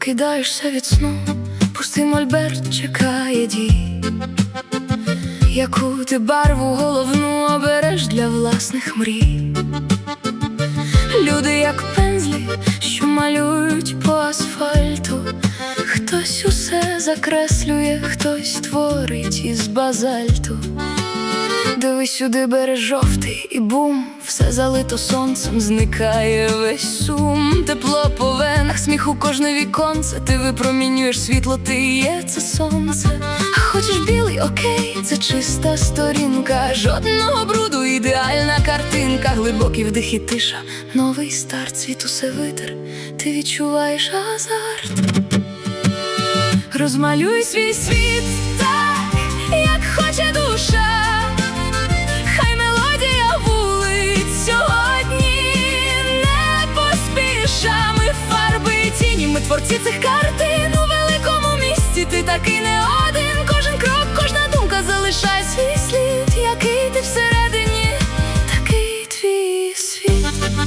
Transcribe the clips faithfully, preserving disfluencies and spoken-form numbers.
прокидаєшся від сну, пустий мольберт чекає дій. Яку ти барву головну обереш для власних мрій? Люди, як пензлі, що малюють по асфальту. Хтось усе закреслює, хтось творить із базальту. Дивись сюди, бере жовтий і бум, все залито сонцем, зникає весь сум. Тепло по венах, сміх у кожне віконце. Ти випромінюєш світло, ти є це сонце. А хочеш білий, окей, це чиста сторінка. Жодного бруду, ідеальна картинка. Глибокий вдих і тиша, новий старт, світ усе витер, ти відчуваєш азарт. Розмалюй свій світ так, як хоче душа. Хай мелодія вулиць сьогодні не поспіша. Ми фарби і тіні, ми творці цих картин. У великому місті ти такий не один. Кожен крок, кожна думка залишає свій слід. Який ти всередині, такий твій світ.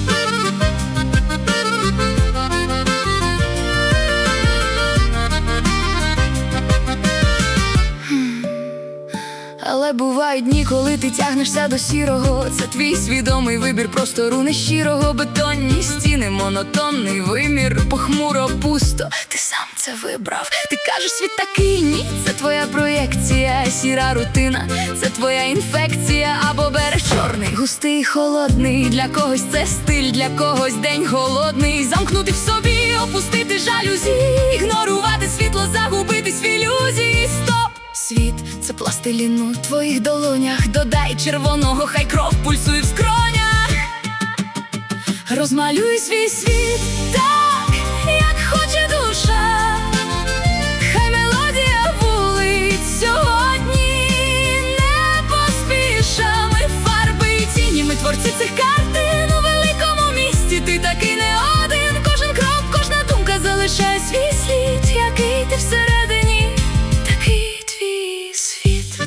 Але бувають дні, коли ти тягнешся до сірого. Це твій свідомий вибір простору нещирого. Бетонні стіни, монотонний вимір. Похмуро, пусто, ти сам це вибрав. Ти кажеш, світ такий, ні, це твоя проєкція. Сіра рутина, це твоя інфекція. Або береш чорний, густий, холодний. Для когось це стиль, для когось день голодний. Замкнути в собі, опустити жалюзі. Ігнорувати світло, загубитись в ілюзії. Стоп! Світ – це пластилін у твоїх долонях. Додай червоного, хай кров пульсує в скронях. Розмалюй свій світ так, як хоче душа. Хай мелодія вулиць сьогодні не поспіша. Ми фарби і тіні, ми творці цих картин. У великому місті ти такий не один. Кожен крок, кожна думка залишає свій слід. Який ти всередині, такий твій світ.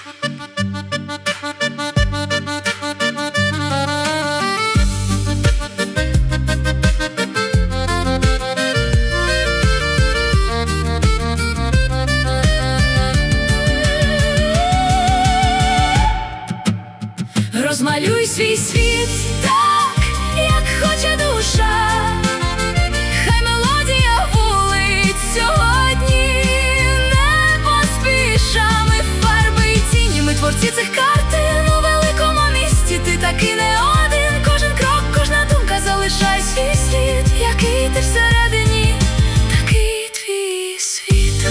Розмалюй свій світ так, як хоче душа. Хай мелодія вулиць сьогодні не поспіша. Ми фарби і тіні, ми творці цих картин. У великому місті ти такий не один. Кожен крок, кожна думка залишає свій слід. Який ти всередині, такий твій світ.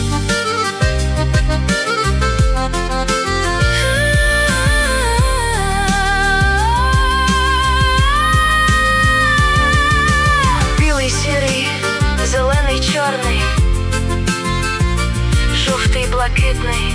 Білий, сірий, зелений, чорний, жовтий, блакитний.